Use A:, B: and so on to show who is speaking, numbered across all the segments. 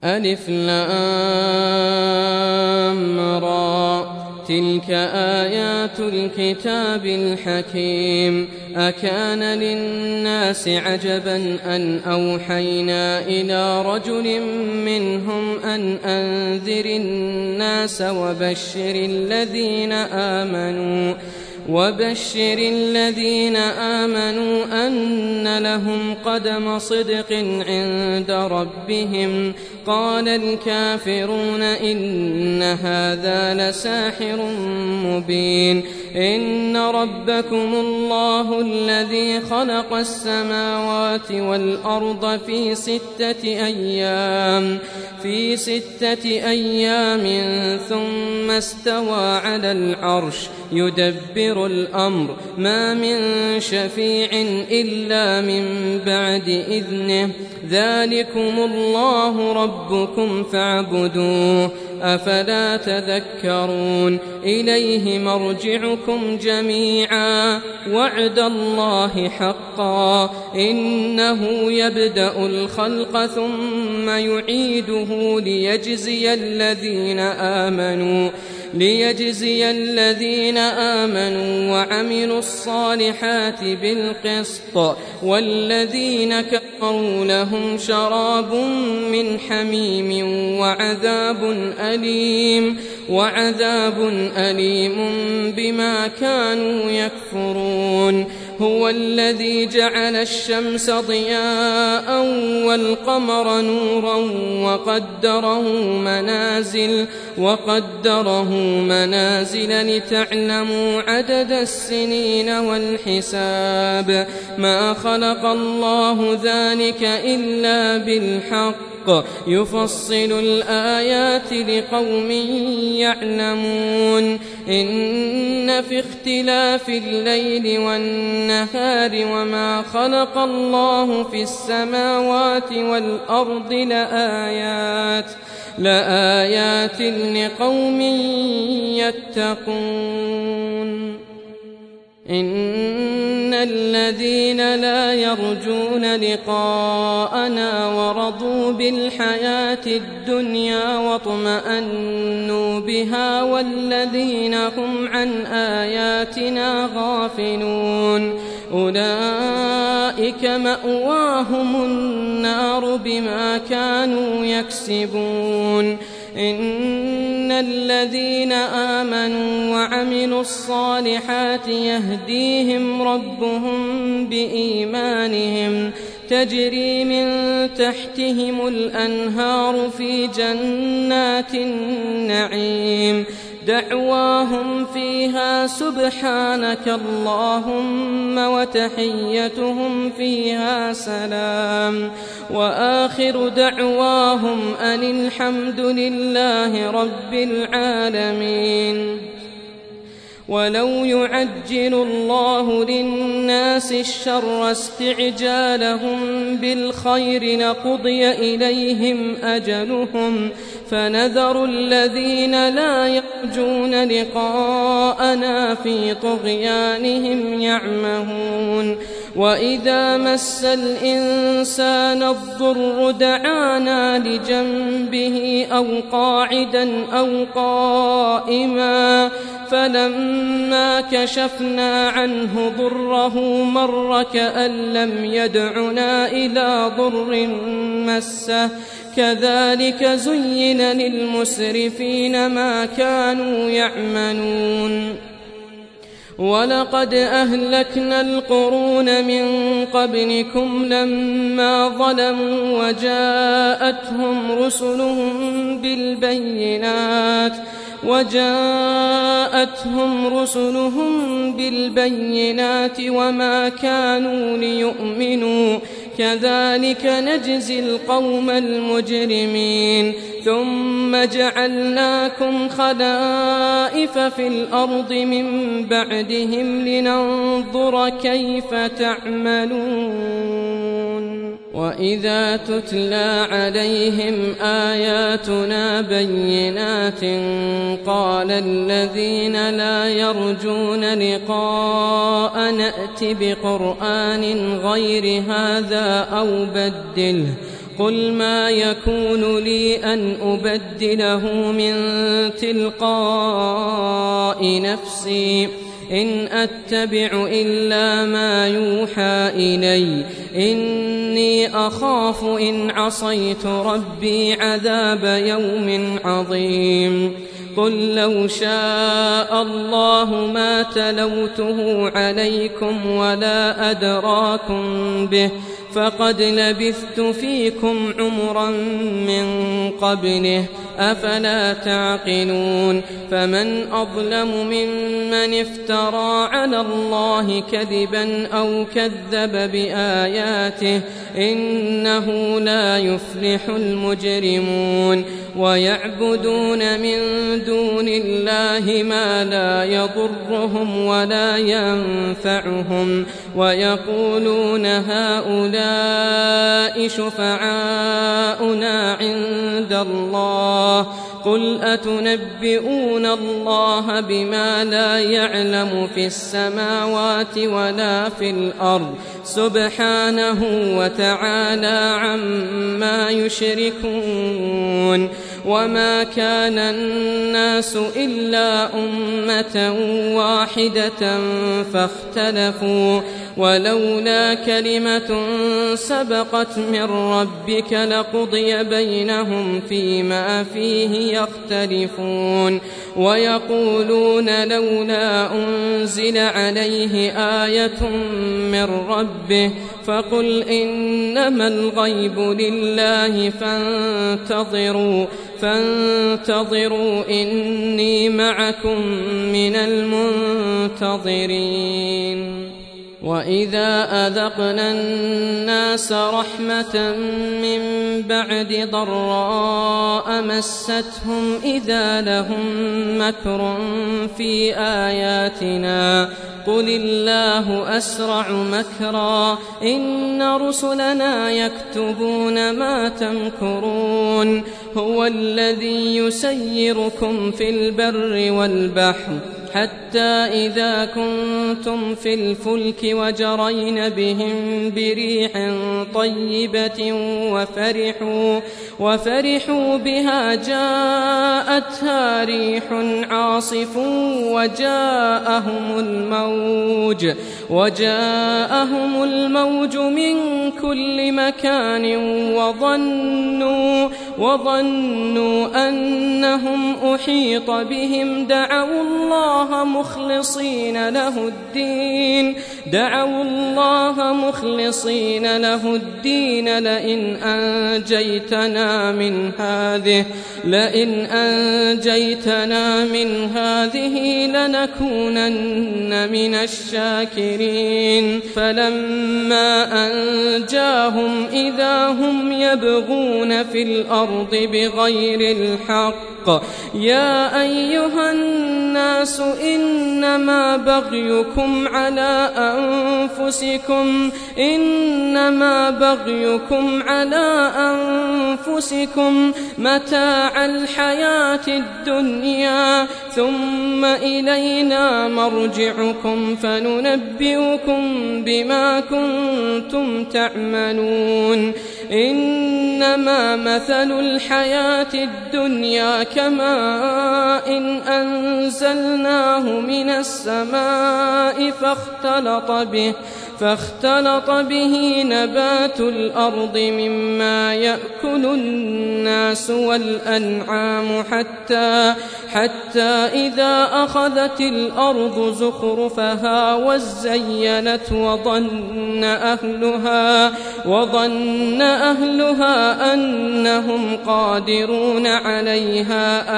A: ألف لام را تلك آيات الكتاب الحكيم أكان للناس عجبا أن أوحينا إلى رجل منهم أن أنذر الناس وبشر الذين آمنوا أن لهم قدم صدق عند ربهم قال الكافرون إن هذا لساحر مبين إن ربكم الله الذي خلق السماوات والأرض في 6 أيام ثم استوى على العرش يدبر الأمر ما من شفيع إلا من بعد إذنه ذلكم الله ربكم فاعبدوه أفلا تذكرون إليه مرجعكم جميعا وعد الله حقا إنه يبدأ الخلق ثم يعيده ليجزي الذين آمنوا وعملوا الصالحات بالقسط والذين كفروا لهم شراب من حميم وعذاب أليم بما كانوا يكفرون هو الذي جعل الشمس ضياء والقمر نورا وقدره منازل لتعلموا عدد السنين والحساب ما خلق الله ذلك إلا بالحق يفصل الآيات لقوم يعلمون إن في اختلاف الليل والنهار وما خلق الله في السماوات والأرض لآيات لقوم يتقون إن الذين لا يرجون لقاءنا ورضوا بالحياة الدنيا واطمأنوا بها والذين هم عن آياتنا غافلون أولئك مأواهم النار بما كانوا يكسبون إن الذين آمنوا وعملوا الصالحات يهديهم ربهم بإيمانهم تجري من تحتهم الأنهار في جنات النعيم دعواهم فيها سبحانك اللهم وتحيتهم فيها سلام وآخر دعواهم أن الحمد لله رب العالمين ولو يعجل الله للناس الشر استعجالهم بالخير لقضي إليهم أجلهم فنذر الذين لا يرجون لقاءنا في طغيانهم يعمهون وإذا مس الإنسان الضر دعانا لجنبه أو قاعدا أو قائما فلما كشفنا عنه ضره مر كأن لم يدعنا إلى ضر مسه كذلك زين للمسرفين ما كانوا يعملون ولقد أهلكنا القرون من قبلكم لما ظلموا وجاءتهم رسلهم بالبينات وما كانوا ليؤمنوا كذلك نجزي القوم المجرمين ثم جعلناكم خلائف في الأرض من بعدهم لننظر كيف تعملون وإذا تتلى عليهم آياتنا بينات قال الذين لا يرجون لقاء نأت بقرآن غير هذا أو بدله قل ما يكون لي أن أبدله من تلقاء نفسي إن أتبع إلا ما يوحى إلي إني أخاف إن عصيت ربي عذاب يوم عظيم قل لو شاء الله ما تلوته عليكم ولا أدراكم به فقد لبثت فيكم عمرا من قبله أفلا تعقلون فمن أظلم ممن افترى على الله كذبا أو كذب بآياته إنه لا يفلح المجرمون ويعبدون من دون الله ما لا يضرهم ولا ينفعهم ويقولون هؤلاء شفعاؤنا عند الله قل أتنبئون الله بما لا يعلم في السماوات ولا في الأرض سبحانه وتعالى عما يشركون وما كان الناس إلا أمة واحدة فاختلفوا ولولا كلمة سبقت من ربك لقضي بينهم فيما فيه يختلفون ويقولون لولا أنزل عليه آية من ربه فقل إنما الغيب لله فانتظروا إني معكم من المنتظرين وإذا أذقنا الناس رحمة من بعد ضراء مستهم إذا لهم مكر في آياتنا قل الله أسرع مكرا إن رسلنا يكتبون ما تمكرون هو الذي يسيركم في البر والبحر حتى إذا كنتم في الفلك وجرين بهم بريح طيبة وفرحوا بها جاءتها ريح عاصف وجاءهم الموج من كل مكان وظنوا أنهم أحيط بهم دعوا الله مخلصين له الدين لئن أنجيتنا من هذه لنكونن من الشاكرين فلما أنجاهم إذا هم يبغون في الأرض بغير الحق يا أيها الناس إنما بغيكم على أنفسكم متاع الحياة الدنيا ثم إلينا مرجعكم فننبئكم بما كنتم تعملون إنما مثل الحياة الدنيا كماء أنزلناه من السماء فاختلط به نبات الأرض مما يأكل الناس والأنعام حتى إذا أخذت الأرض زخرفها وزينت وظن أهلها أنهم قادرون عليها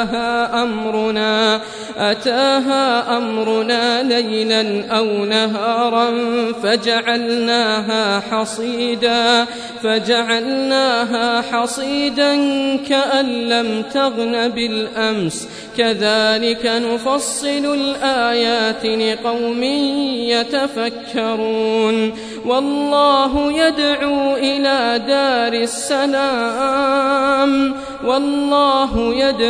A: أتاها أمرنا ليلا أو نهارا فجعلناها حصيدا كأن لم تغن بالأمس كذلك نفصل الآيات لقوم يتفكرون والله يدعو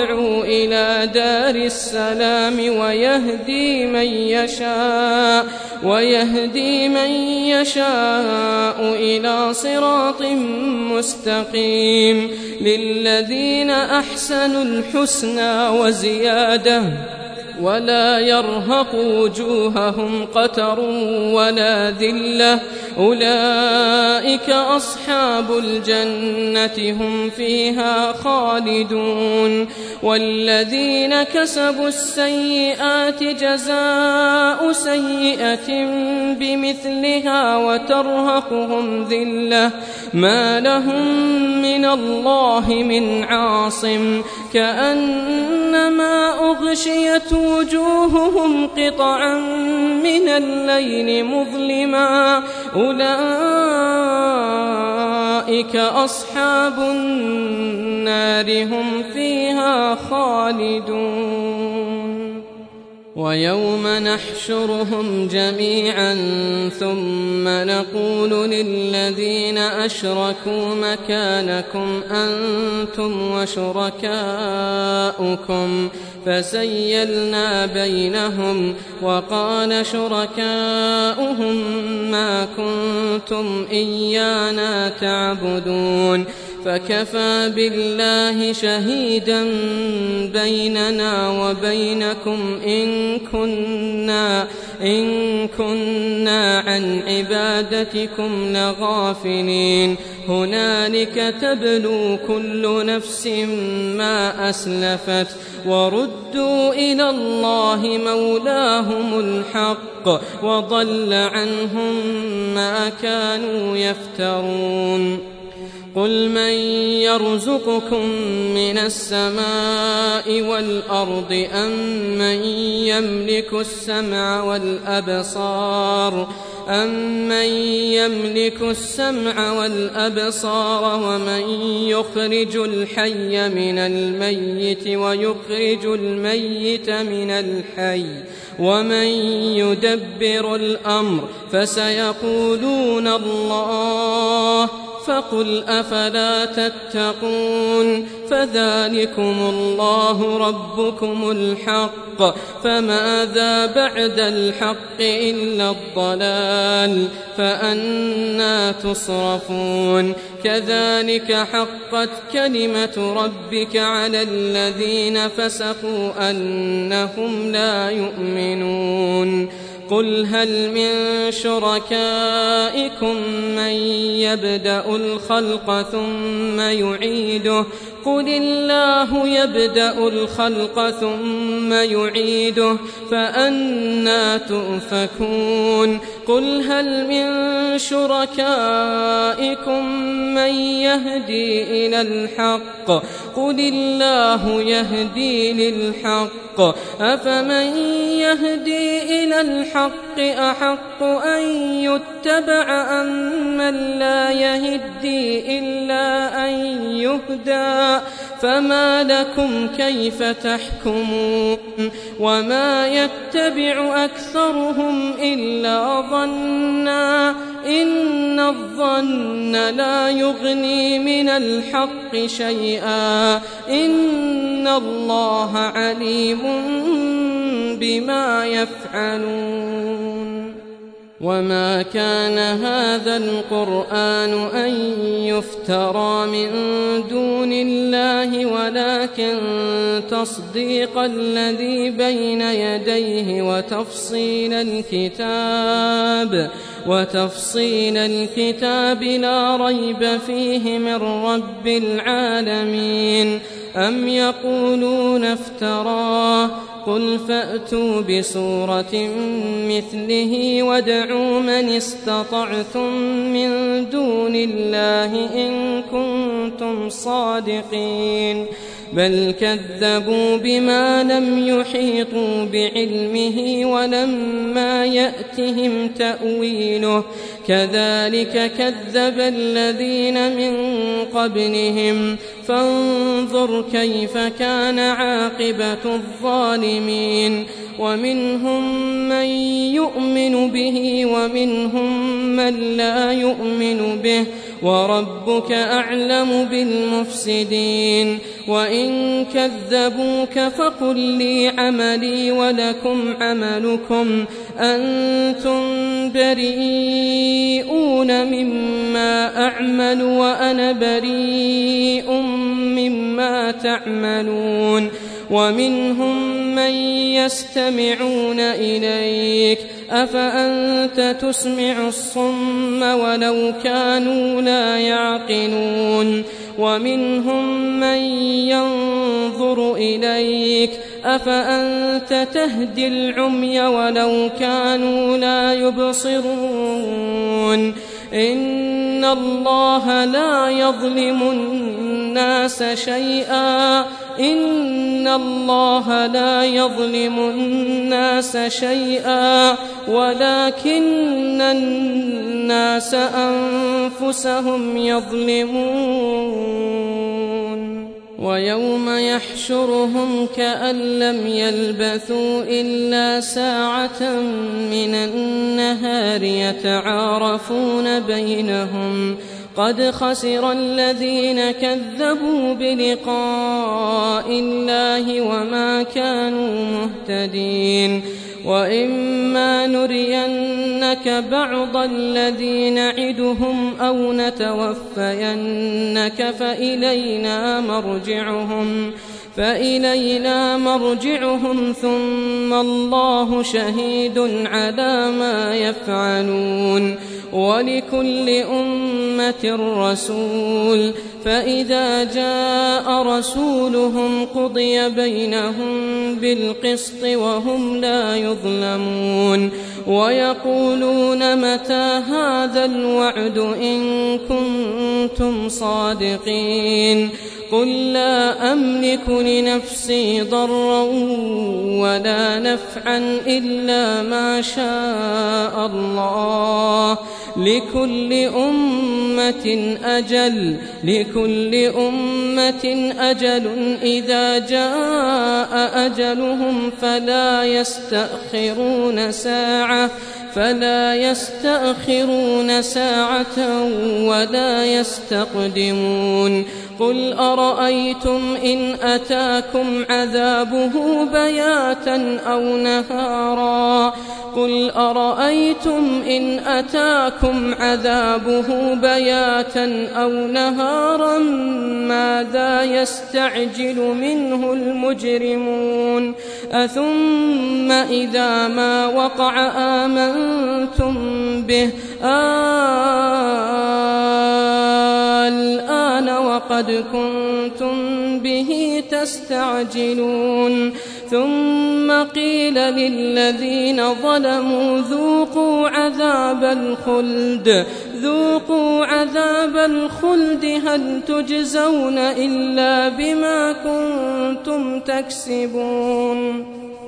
A: إلى دار السلام ويهدي من يشاء ويهدي من يشاء إلى صراط مستقيم. للذين أحسنوا الحسنى وزيادة ولا يرهق وجوههم قتر ولا ذلة أولئك أصحاب الجنة هم فيها خالدون. والذين كسبوا السيئات جزاء سيئة بمثلها وترهقهم ذلة ما لهم من الله من عاصم كأنما أغشيت وجوههم قطعا من الليل مظلما أولئك أصحاب النار هم فيها خالدون. ويوم نحشرهم جميعا ثم نقول للذين أشركوا مكانكم أنتم وشركاؤكم فزيلنا بينهم وقال شركاؤهم ما كنتم إيانا تعبدون فكفى بالله شهيدا بيننا وبينكم إن كنا عن عبادتكم لغافلين. هنالك تبلو كل نفس ما أسلفت وردوا إلى الله مولاهم الحق وضل عنهم ما كانوا يفترون. قل من يرزقكم من السماء والأرض أم من يملك السمع والأبصار ومن يخرج الحي من الميت ويخرج الميت من الحي ومن يدبر الأمر فسيقولون الله فقل أفلا تتقون. فذلكم الله ربكم الحق فماذا بعد الحق إلا الضلال فأنى تصرفون. كذلك حقت كلمة ربك على الذين فسقوا أنهم لا يؤمنون. قل هل من شركائكم من يبدأ الخلق ثم يعيده قل الله يبدأ الخلق ثم يعيده فأنى تؤفكون. قل هل من شركائكم من يهدي إلى الحق قل الله يهدي للحق أفمن يهدي إلى الحق أحق أن يتبع أم من لا يهدي إلا أن يهدى فما لكم كيف تحكمون. وما يتبع أكثرهم إلا ظنا إن الظن لا يغني من الحق شيئا إن الله عليم بما يفعلون. وما كان هذا القرآن أن يفترى من دون الله ولكن تصديق الذي بين يديه وتفصيل الكتاب لا ريب فيه من رب العالمين. أم يقولون افتراه قل فأتوا بسورة مثله وادعوا من استطعتم من دون الله إن كنتم صادقين. بل كذبوا بما لم يحيطوا بعلمه ولما يأتهم تأويله كذلك كذب الذين من قبلهم فانظر كيف كان عاقبة الظالمين. ومنهم من يؤمن به ومنهم من لا يؤمن به وربك أعلم بالمفسدين. وإن كذبوك فقل لي عملي ولكم عملكم أنتم بريئون مما أعمل وأنا بريء مما تعملون ومنهم من يستمعون إليك أفأنت تسمع الصم ولو كانوا لا يعقلون ومنهم من ينظر إليك أفأنت تهدي العمي ولو كانوا لا يبصرون إن الله لا يظلم الناس شيئا إن الله لا يظلم الناس شيئا ولكن الناس أنفسهم يظلمون ويوم يحشرهم كأن لم يلبثوا إلا ساعة من النهار يتعارفون بينهم قد خسر الذين كذبوا بلقاء الله وما كانوا مهتدين وإما نرينك بعض الذي نعدهم أو نتوفينك فإلينا مرجعهم ثم الله شهيد على ما يفعلون ولكل أمة رسول فإذا جاء رسولهم قضي بينهم بالقسط وهم لا يظلمون ويقولون متى هذا الوعد إن كنتم صادقين قل لا أملك لنفسي ضرا ولا نفعا إلا ما شاء الله لكل أمة أجل إذا جاء أجلهم فلا يستأخرون ساعة ولا يستقدمون قل أرأيتم إن أتاكم عذابه بياتا أو نهارا ماذا يستعجل منه المجرمون أثم إذا ما وقع آمنتم به الآن وقد كنتم به تستعجلون ثم قيل للذين ظلموا ذوقوا عذاب الخلد هل تجزون إلا بما كنتم تكسبون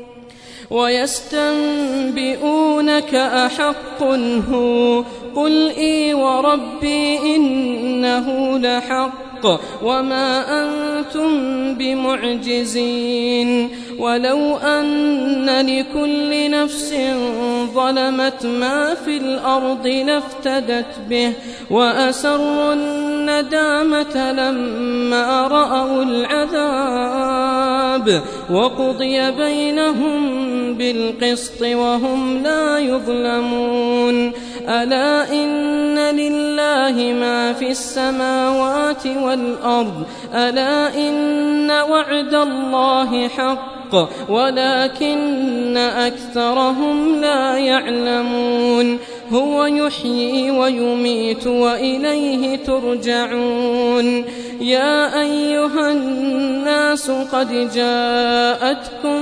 A: ويستنبئونك أحق هو قل إي وربي إنه لحق وما أنتم بمعجزين ولو أن لكل نفس ظلمت ما في الأرض لافتدت به وأسروا الندامة لما رأوا العذاب وقضي بينهم بالقسط وهم لا يظلمون ألا إن لله ما في السماوات والأرض ألا إن وعد الله حق ولكن أكثرهم لا يعلمون هو يحيي ويميت وإليه ترجعون يا أيها الناس قد جاءتكم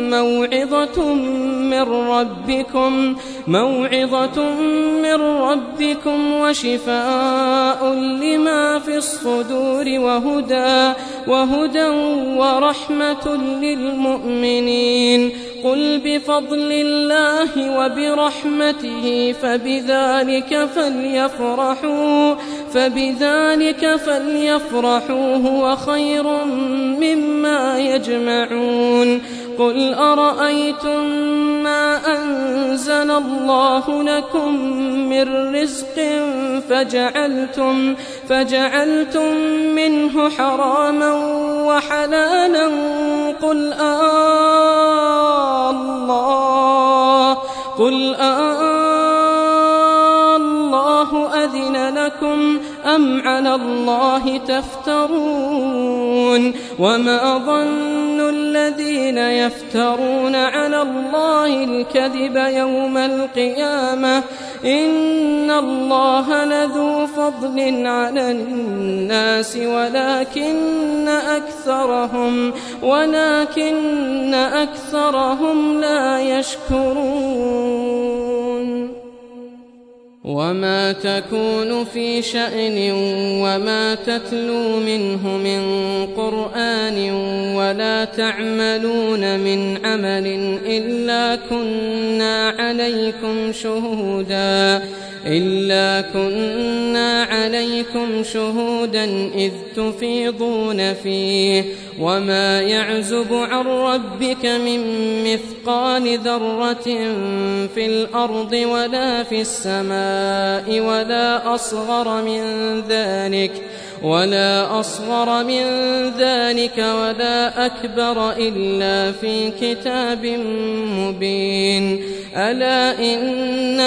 A: موعظة من ربكم وشفاء لما في الصدور وهدى ورحمة للمؤمنين قل بفضل الله وبرحمته فبذلك فليفرحوا هو خير مما يجمعون قل أرأيتم ما أنزل الله لكم من رزق فجعلتم منه حراما وحلالا قل أم على الله تفترون وما ظن الذين يفترون على الله الكذب يوم القيامة إن الله لذو فضل على الناس ولكن أكثرهم لا يشكرون وما تكون في شأن وما تتلو منه من قرآن ولا تعملون من عمل إلا كنا عليكم شهودا إذ تفيضون فيه وما يعزب عن ربك من مثقال ذرة في الأرض ولا في السماء ولا أصغر من ذلك ولا أكبر إلا في كتاب مبين ألا إن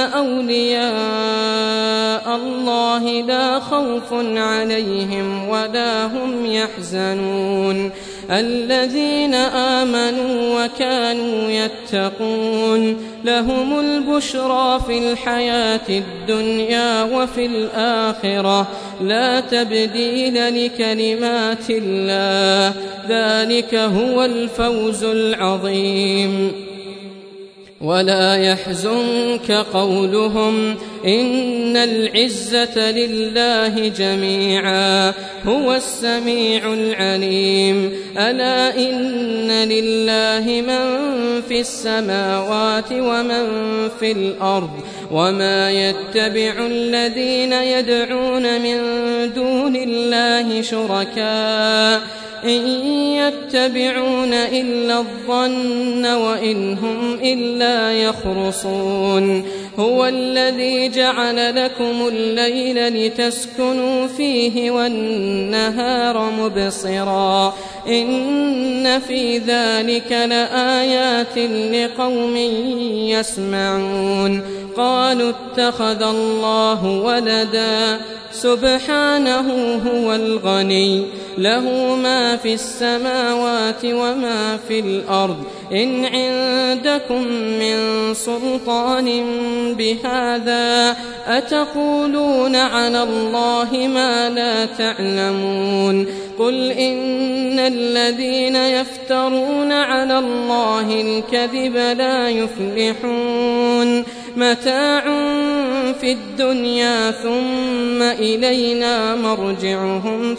A: أولياء الله لا خوف عليهم ولا هم يحزنون الذين آمنوا وكانوا يتقون لهم البشرى في الحياة الدنيا وفي الآخرة لا تبديل لكلمات الله ذلك هو الفوز العظيم ولا يحزنك قولهم إن العزة لله جميعا هو السميع العليم ألا إن لله من في السماوات ومن في الأرض وما يتبع الذين يدعون من دون الله شركاء إن يتبعون إلا الظن وإن هم إلا يخرصون هو الذي جعل لكم الليل لتسكنوا فيه والنهار مبصرا إن في ذلك لآيات لقوم يسمعون قالوا اتخذ الله ولدا سبحانه هو الغني له ما في السماوات وما في الأرض إن عندكم من سلطان بهذا أتقولون على الله ما لا تعلمون قل إن الذين يفترون على الله الكذب لا يفلحون متاع في الدنيا ثم إلينا مرجعهم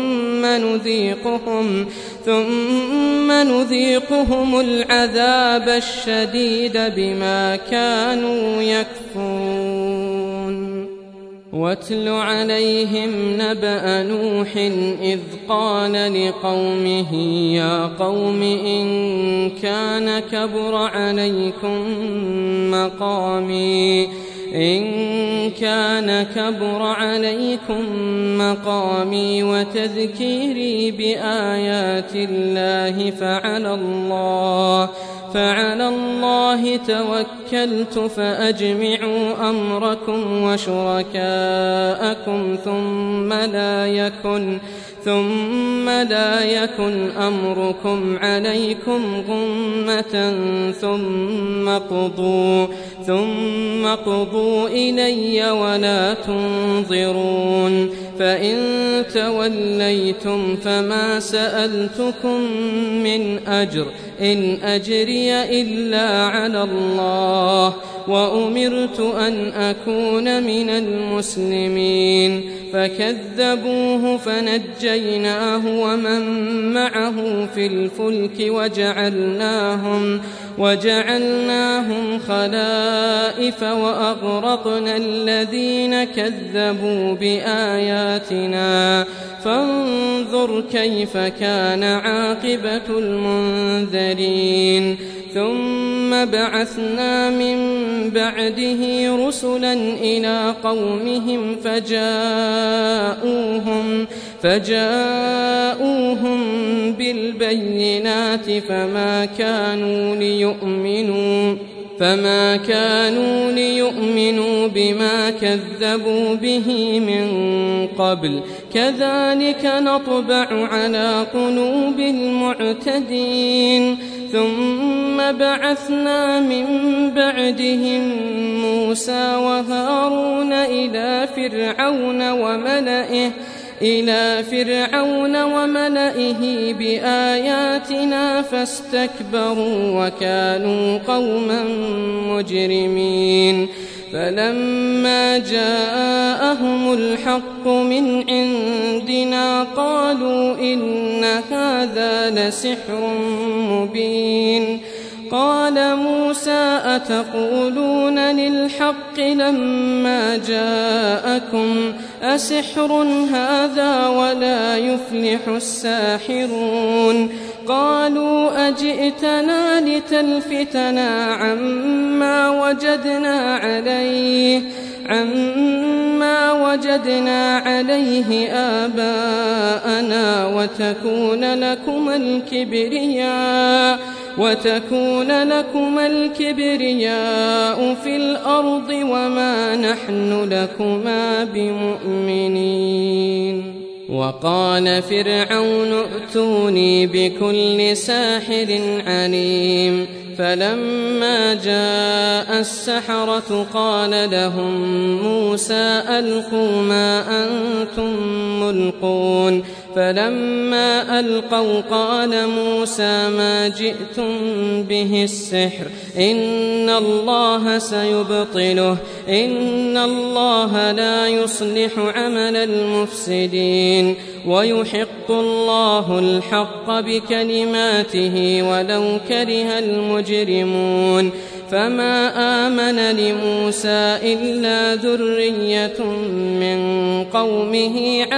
A: ثم نذيقهم العذاب الشديد بما كانوا يكفرون واتل عليهم نبأ نوح إذ قال لقومه يا قوم إن كان كبر عليكم مقامي وتذكيري بآيات الله فعلى الله توكلت فأجمعوا أمركم وشركاءكم ثم لا يكن أمركم عليكم غمة ثم قضوا إلي ولا تنظرون فإن توليتم فما سألتكم من أجر إن أجري إلا على الله وأمرت أن أكون من المسلمين فكذبوه فنجيناه ومن معه في الفلك وجعلناهم خلائف وأغرقنا الذين كذبوا بآياتنا فانظر كيف كان عاقبة المنذرين ثم بعثنا من بعده رسلا إلى قومهم فجاءوهم بالبينات فما كانوا فما كانوا ليؤمنوا بما كذبوا به من قبل كذلك نطبع على قلوب المعتدين ثم بعثنا من بعدهم موسى وهارون إلى فرعون وملئه بآياتنا فاستكبروا وكانوا قوما مجرمين فلما جاءهم الحق من عندنا قالوا إن هذا لسحر مبين قال موسى أتقولون للحق لما جاءكم أسحر هذا ولا يفلح الساحرون قالوا أجئتنا لتلفتنا عما وجدنا عليه آباءنا وتكون لكم الكبرياء في الأرض وما نحن لكما بمؤمنين وقال فرعون ائتوني بكل ساحر عليم فلما جاء السحرة قال لهم موسى ألقوا ما أنتم ملقون فلما ألقوا قال موسى ما جئتم به السحر إن الله سيبطله إن الله لا يصلح عمل المفسدين ويحق الله الحق بكلماته ولو كره المجرمون فما آمن لموسى إلا ذرية من قومه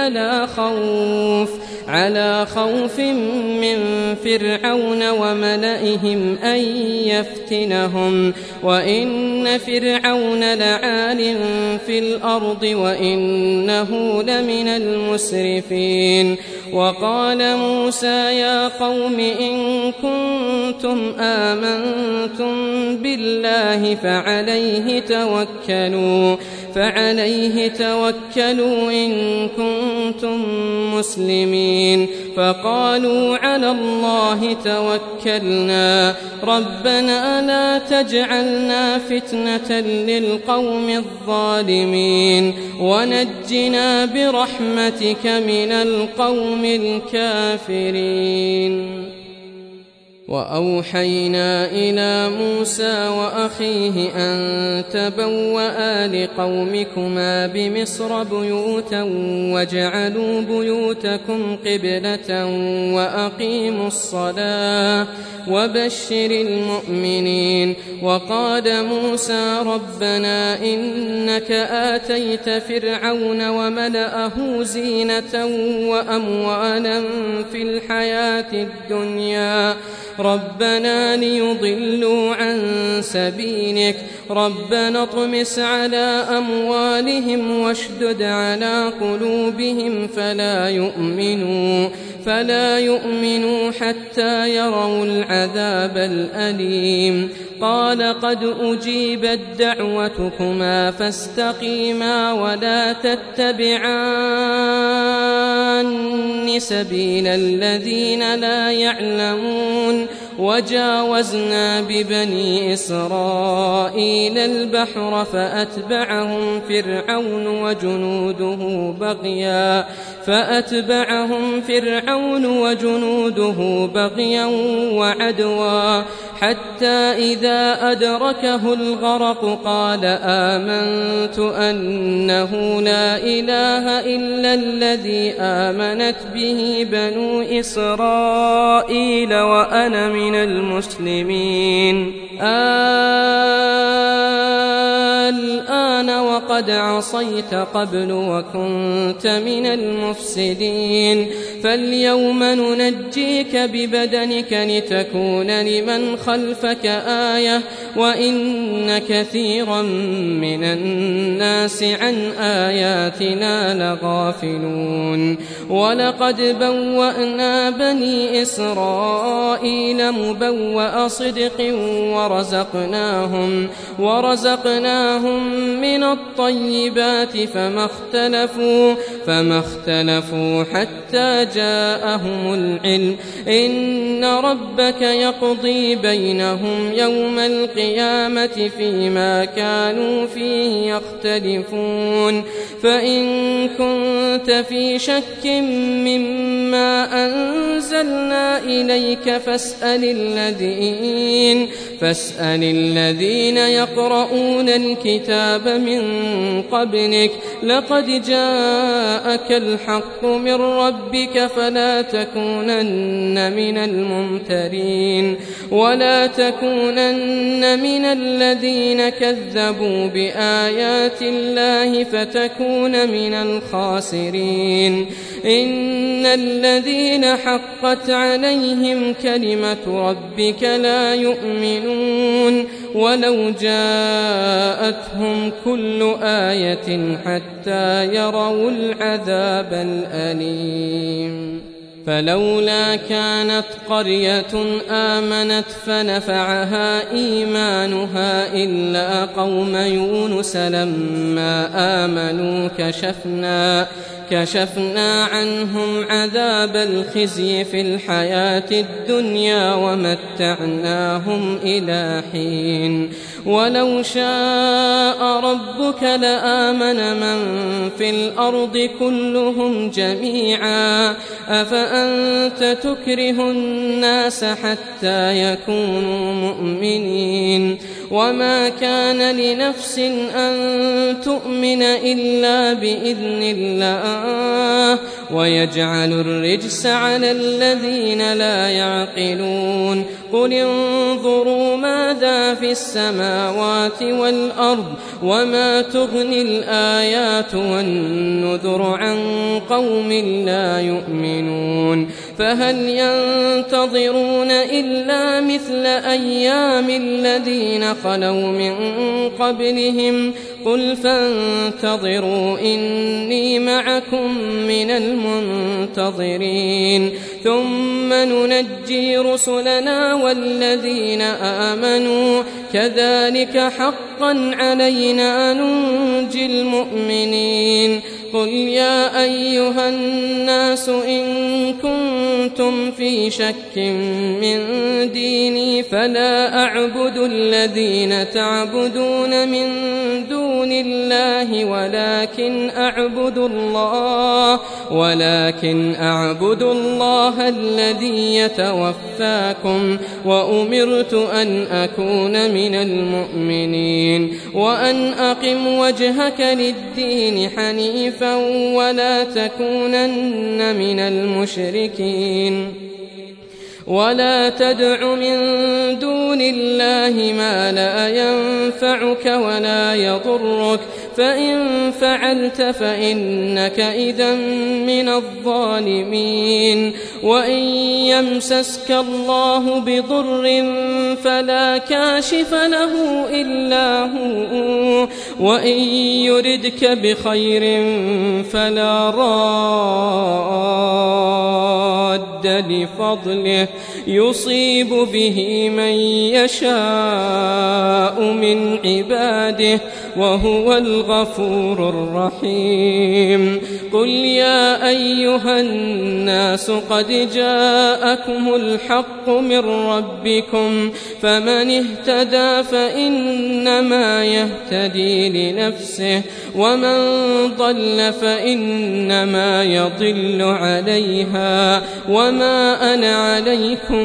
A: على خوف من فرعون وملئهم أن يفتنهم وإن فرعون لعال في الأرض وإنه لمن المسرفين وقال موسى يا قوم إن كنتم آمنتم بالله فعليه توكلوا إن كنتم مسلمين فقالوا على الله توكلنا ربنا لا تجعلنا فتنة للقوم الظالمين ونجنا برحمتك من القوم الكافرين وأوحينا إلى موسى وأخيه أن تبوأ لقومكما بمصر بيوتا واجعلوا بيوتكم قبلة وأقيموا الصلاة وبشر المؤمنين وقال موسى ربنا إنك آتيت فرعون وملأه زينة وأموالا في الحياة الدنيا ربنا ليضلوا عن سبيلك ربنا اطمس على أموالهم واشدد على قلوبهم فلا يؤمنوا حتى يروا العذاب الأليم قال قد أجيبت دعوتكما فاستقيما ولا تتبعان سبيل الذين لا يعلمون وجاوزنا ببني إسرائيل البحر فأتبعهم فرعون وجنوده بغيا وعدوا حتى إذا أدركه الغرق قال آمنت أنه لا إله إلا الذي آمنت به بنو إسرائيل وأنا من المسلمين الآن وقد وقد عصيت قبل وكنت من المفسدين فاليوم ننجيك ببدنك لتكون لمن خلفك آية وإن كثيرا من الناس عن آياتنا لغافلون ولقد بوأنا بني إسرائيل مبوأ صدق ورزقناهم من الطيبات فما اختلفوا حتى جاءهم العلم إن ربك يقضي بينهم يوم القيامة فيما كانوا فيه يختلفون فإن كنت في شك مما أنزلنا إليك فاسأل الذين يقرؤون الكتاب من قبلك لقد جاءك الحق من ربك فلا تكونن من الممترين ولا تكونن من الذين كذبوا بآيات الله فتكون من الخاسرين إن الذين حقت عليهم كلمة ربك لا يؤمنون ولو جاءتهم كل آية حتى يروا العذاب الأليم فلولا كانت قرية آمنت فنفعها إيمانها إلا قوم يونس لما آمنوا كشفنا عنهم عذاب الخزي في الحياة الدنيا ومتعناهم إلى حين ولو شاء ربك لآمن من في الأرض كلهم جميعا أفأنت تكره الناس حتى يكونوا مؤمنين وما كان لنفس أن تؤمن إلا بإذن الله ويجعل الرجس على الذين لا يعقلون قل انظروا ماذا في السماوات والأرض وما تغني الآيات والنذر عن قوم لا يؤمنون فهل ينتظرون إلا مثل أيام الذين خلوا من قبلهم قل فانتظروا إني معكم من المنتظرين ثم ننجي رسلنا والذين آمنوا كذلك حقا علينا ننجي المؤمنين قل يا أيها الناس إن كنتم في شك من ديني فلا أعبد الذين تعبدون من دون الله ولكن أعبد الله الذي يتوفاكم وأمرت أن أكون من المؤمنين وأن أقم وجهك للدين حنيفا ولا تكونن من المشركين ولا تدع من دون الله ما لا ينفعك ولا يضرك فإن فعلت فإنك إذا من الظالمين وإن يمسسك الله بضر فلا كاشف له إلا هو وإن يردك بخير فلا راد لفضله يصيب به من يشاء من عباده وهو الغفور الرحيم قل يا أيها الناس قد جاءكم الحق من ربكم فمن اهتدى فإنما يهتدي لنفسه ومن ضل فإنما يضل عليها وما أنا عليكم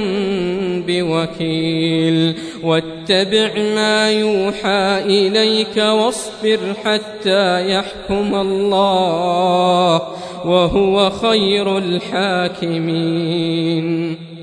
A: بوكيل واتبع ما يوحى إليك واصبر حتى يحكم الله وهو خير الحاكمين